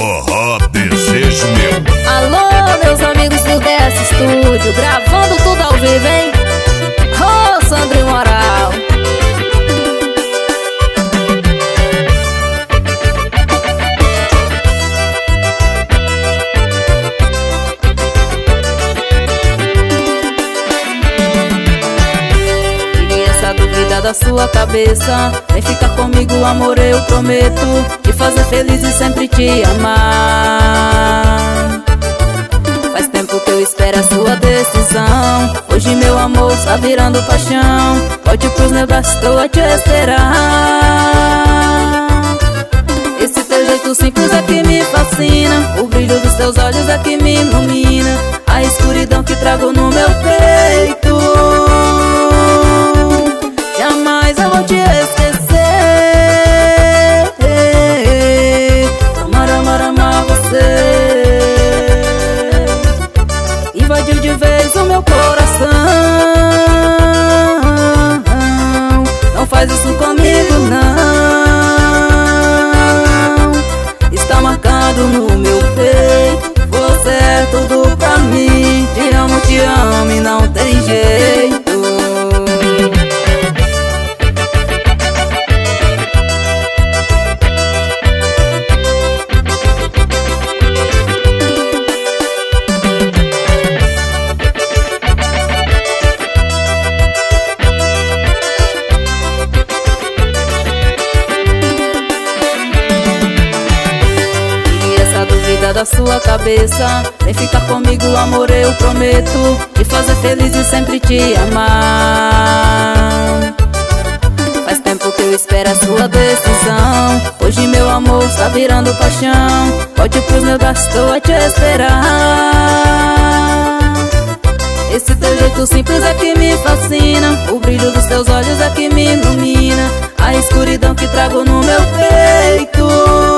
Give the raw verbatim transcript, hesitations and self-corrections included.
forró, desejo meu. Alô, meus amigos do D S Studio, gravando tudo ao vivo, hein? Ô, oh, Sandro Moral. Tire essa dúvida da sua cabeça, vem ficar comigo, amor, eu prometo te fazer feliz e sempre te amar. Faz tempo que eu espero a sua decisão, hoje meu amor está virando paixão. Volte pros meus braços, estou a te esperar. Esse teu jeito simples é que me fascina, o brilho dos teus olhos é que me ilumina, a escuridão que trago no meu peito. Jamais eu vou te esquecer, amar, amar, amar você. Invadiu de vez o meu coração, não faz isso comigo não. Está marcado no meu peito, você é tudo pra mim. Te amo, te amo e não tem jeito. Da sua cabeça, vem ficar comigo, amor, eu prometo te fazer feliz e sempre te amar. Faz tempo que eu espero a sua decisão, hoje meu amor está virando paixão. Volte pros meus braços, estou a te esperar. Esse teu jeito simples é que me fascina, o brilho dos teus olhos é que me ilumina, a escuridão que trago no meu peito.